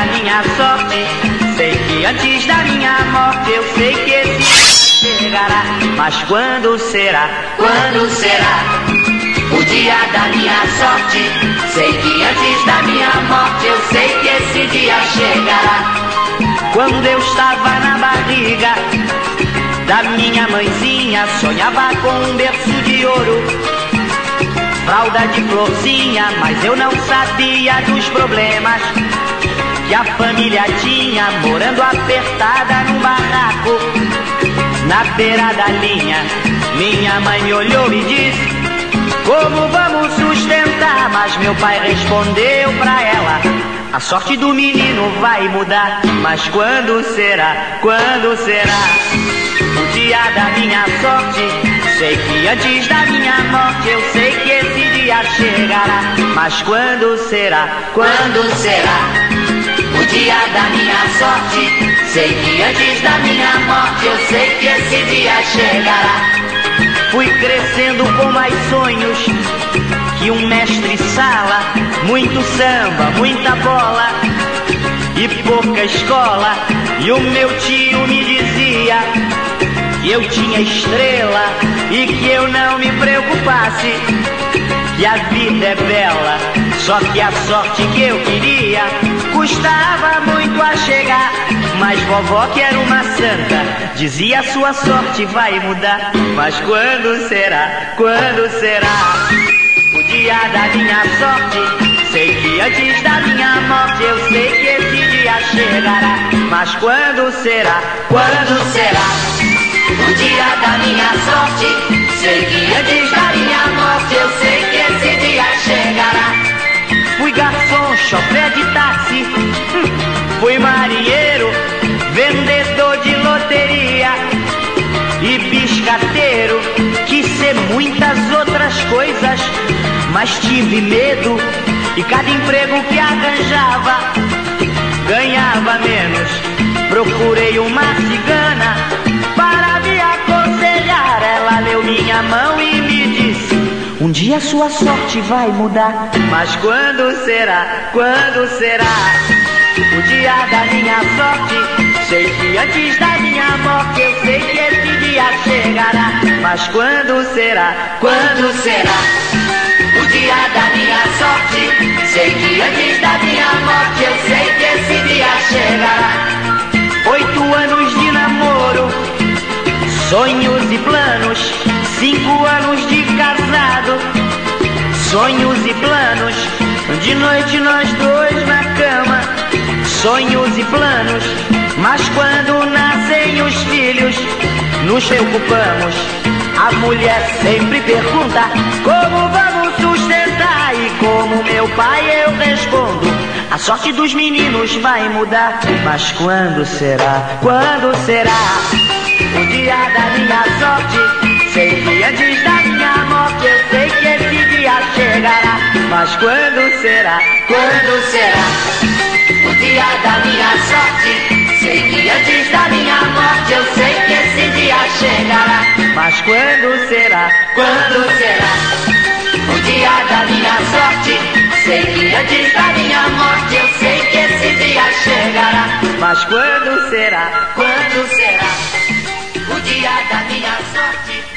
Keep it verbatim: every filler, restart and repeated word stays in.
minha sorte. Sei que antes da minha morte eu sei que esse dia chegará. Mas quando será? Quando será? O dia da minha sorte. Sei que antes da minha morte eu sei que esse dia chegará. Quando eu estava na barriga da minha mãezinha, sonhava com um berço de ouro, fralda de florzinha, mas eu não sabia dos problemas que a família tinha, morando apertada num barraco na beira da linha. Minha mãe me olhou e disse: como vamos sustentar? Mas meu pai respondeu pra ela: a sorte do menino vai mudar. Mas quando será? Quando será? O dia da minha sorte. Sei que antes da minha morte eu sei que esse dia chegará. Mas quando será? Quando será? O dia da minha sorte. Sei que antes da minha morte eu sei que esse dia chegará. Fui crescendo com mais sonhos que um mestre-sala, muito samba, muita bola e pouca escola. E o meu tio me dizia que eu tinha estrela e que eu não me preocupasse, que a vida é bela, só que a sorte que eu queria custava muito a chegar. Mas vovó, que era uma santa, dizia: sua sorte vai mudar. Mas quando será? Quando será? O dia da minha sorte. Sei que antes da minha morte eu sei que esse dia chegará. Mas quando será? Quando será? O dia da minha sorte. Sei que antes da minha morte eu sei que esse dia chegará. Fui garçom, chofé de táxi, hum, fui marinheiro, vendedor de loteria e biscateiro. Quis ser muitas outras coisas, mas tive medo, e cada emprego que arranjava ganhava menos. Procurei uma cigana para me aconselhar. Ela leu minha mão e me disse: um dia sua sorte vai mudar. Mas quando será? Quando será? O dia da minha sorte. Sei que antes da minha morte eu sei que esse dia chegará. Mas quando será? Quando será? O dia da minha sorte. Sei que antes da minha morte eu sei que esse dia chegará. Oito anos de namoro, sonhos e planos. Cinco anos de casado, sonhos e planos. De noite nós dois na cama, sonhos e planos. Mas quando nascem os filhos, nos preocupamos. A mulher sempre pergunta: como vamos sustentar? E como meu pai eu respondo: a sorte dos meninos vai mudar. Mas quando será? Quando será? O dia da minha sorte. Sei que antes da minha morte eu sei que esse dia chegará. Mas quando será? Quando será? O dia da minha sorte. Sei que antes da minha morte eu sei que esse dia chegará. Mas quando será? Quando será? O dia da minha sorte. Sei que antes da minha morte eu sei que esse dia chegará. Mas quando será? Quando será? O dia da minha sorte.